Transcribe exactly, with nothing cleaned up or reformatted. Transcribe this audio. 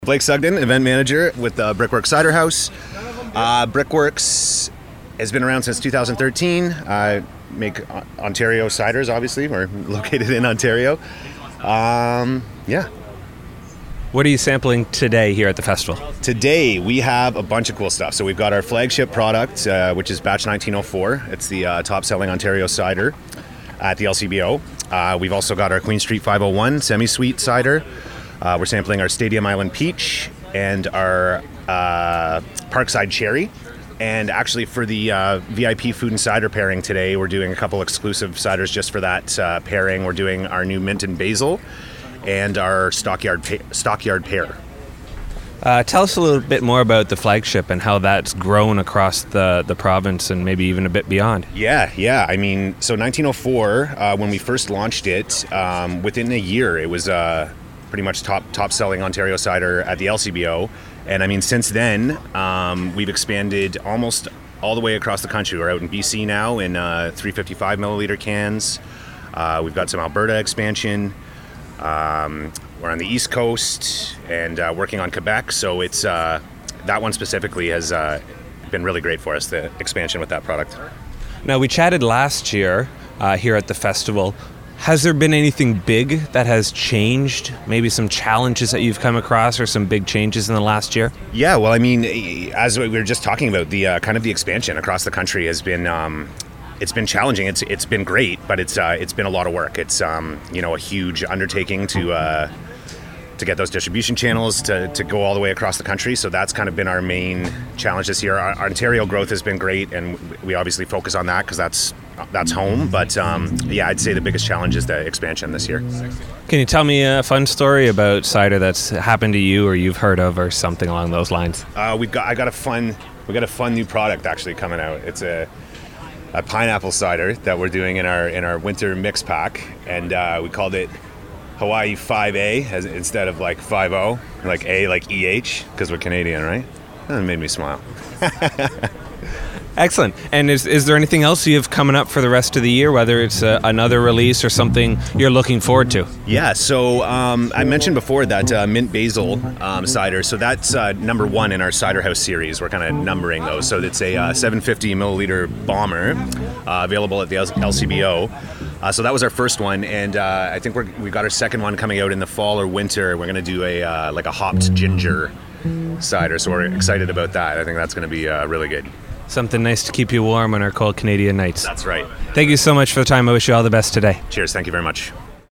Blake Sugden, event manager with the Brickworks Cider House. Uh, Brickworks has been around since two thousand thirteen. I make Ontario ciders, obviously. We're located in Ontario. Um, yeah. What are you sampling today here at the festival? Today we have a bunch of cool stuff. So we've got our flagship product, uh, which is Batch nineteen oh four. It's the uh, top-selling Ontario cider at the L C B O. Uh, we've also got our Queen Street five oh one semi-sweet cider. Uh, we're sampling our Stadium Island Peach and our uh, Parkside Cherry. And actually for the uh, V I P food and cider pairing today, we're doing a couple exclusive ciders just for that uh, pairing. We're doing our new Mint and Basil and our Stockyard, pa- Stockyard Pear. Uh, tell us a little bit more about the flagship and how that's grown across the, the province and maybe even a bit beyond. Yeah, yeah. I mean, so nineteen oh four, uh, when we first launched it, um, within a year, it was uh, pretty much top top selling Ontario cider at the L C B O. And I mean, since then, um, we've expanded almost all the way across the country. We're out in B C now in uh, three fifty-five milliliter cans. Uh, we've got some Alberta expansion. Um, we're on the East Coast and uh, working on Quebec. So it's uh, that one specifically has uh, been really great for us, the expansion with that product. Now, we chatted last year uh, here at the festival. Has there been anything big that has changed? Maybe some challenges that you've come across or some big changes in the last year? Yeah, well, I mean, as we were just talking about, the uh, kind of the expansion across the country has been, um, it's been challenging. It's it's been great, but it's uh, it's been a lot of work. It's um, you know a huge undertaking to uh, to get those distribution channels to, to go all the way across the country. So that's kind of been our main challenge this year. Our, our Ontario growth has been great, and we obviously focus on that because that's that's home. But um, yeah, I'd say the biggest challenge is the expansion this year. Can you tell me a fun story about cider that's happened to you or you've heard of or something along those lines? Uh, we've got I got a fun we got a fun new product actually coming out. It's a a pineapple cider that we're doing in our in our winter mix pack, and uh, we called it Hawaii five A as, instead of like five oh, like A like E H, because we're Canadian, right? That made me smile. Excellent. And is is there anything else you have coming up for the rest of the year, whether it's uh, another release or something you're looking forward to? Yeah, so um, I mentioned before that uh, Mint Basil um, cider. So that's uh, number one in our Cider House series. We're kind of numbering those. So it's a uh, seven fifty milliliter bomber uh, available at the L C B O. Uh, so that was our first one, and uh, I think we're, we've got our second one coming out in the fall or winter. We're going to do a uh, like a hopped ginger cider. So we're excited about that. I think that's going to be uh, really good. Something nice to keep you warm on our cold Canadian nights. That's right. Thank you so much for the time. I wish you all the best today. Cheers. Thank you very much.